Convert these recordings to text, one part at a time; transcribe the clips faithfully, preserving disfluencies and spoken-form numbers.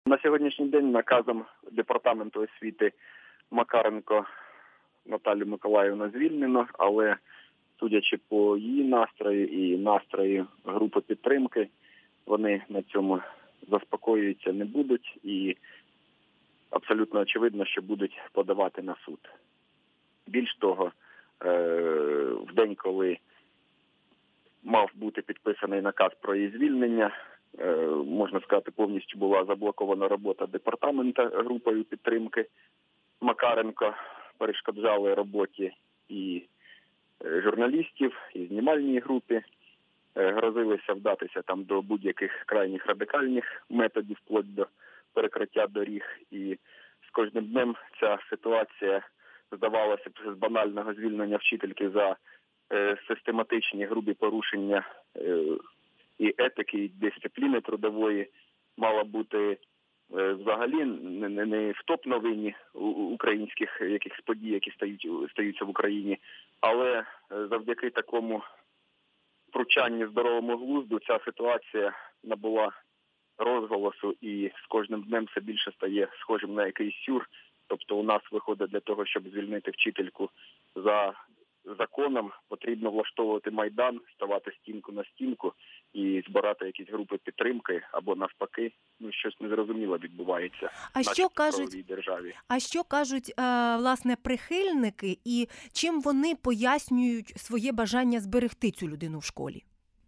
На сьогоднішній день наказом Департаменту освіти Макаренко Наталію Миколаївну звільнено, але судячи по її настрою і настрою групи підтримки, вони на цьому заспокоюються не будуть і абсолютно очевидно, що будуть подавати на суд. Більш того, в день, коли мав бути підписаний наказ про її звільнення, можна сказати, повністю була заблокована робота департамента групою підтримки Макаренко, перешкоджали роботі і журналістів, і знімальній групі, грозилися вдатися там до будь-яких крайніх радикальних методів, вплоть до перекриття доріг. І з кожним днем ця ситуація, здавалося б, з банального звільнення вчительки за е, систематичні грубі порушення е, і етики, і дисципліни трудової, мала бути е, взагалі не, не, не в топ-новині українських якихось подій, які стають, стаються в Україні, але завдяки такому втручанню здоровому глузду ця ситуація набула розголосу і з кожним днем все більше стає схожим на якийсь сюр. Тобто у нас виходить, для того, щоб звільнити вчительку за законом, потрібно влаштовувати майдан, ставати стінку на стінку і збирати якісь групи підтримки або навпаки, ну щось незрозуміле відбувається а в що нашій кажуть, державі. А що кажуть, власне, прихильники і чим вони пояснюють своє бажання зберегти цю людину в школі?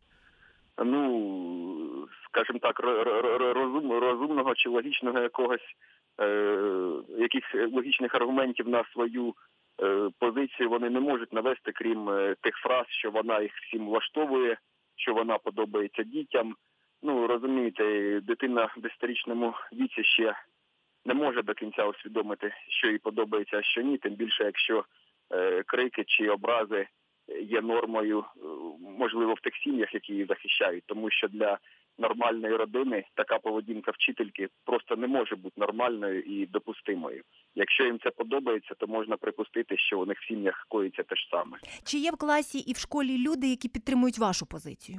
Ну, скажімо так, розум, розумного чи логічного якогось, е, якихось логічних аргументів на свою е, позицію вони не можуть навести, крім е, тих фраз, що вона їх всім влаштовує, що вона подобається дітям. Ну, розумієте, дитина в десятирічному віці ще не може до кінця усвідомити, що їй подобається, а що ні, тим більше, якщо е, крики чи образи є нормою, можливо, в тих сім'ях, які її захищають, тому що для нормальної родини така поведінка вчительки просто не може бути нормальною і допустимою. Якщо їм це подобається, то можна припустити, що у них в сім'ях коїться те ж саме. Чи є в класі і в школі люди, які підтримують вашу позицію?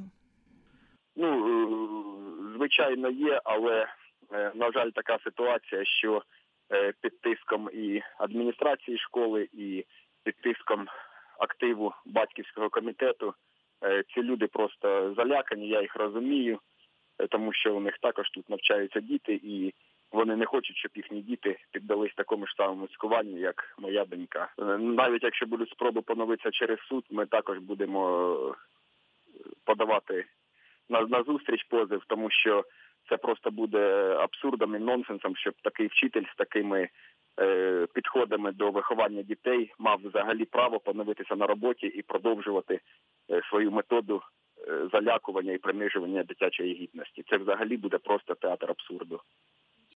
Ну, звичайно, є, але, на жаль, така ситуація, що під тиском і адміністрації школи, і під тиском активу батьківського комітету ці люди просто залякані, я їх розумію, тому що у них також тут навчаються діти, і вони не хочуть, щоб їхні діти піддались такому ж самому цькуванню, як моя донька. Навіть якщо будуть спроби поновитися через суд, ми також будемо подавати на, на зустріч позов, тому що це просто буде абсурдом і нонсенсом, щоб такий вчитель з такими е, підходами до виховання дітей мав взагалі право поновитися на роботі і продовжувати е, свою методу е, залякування і принижування дитячої гідності. Це взагалі буде просто театр абсурду.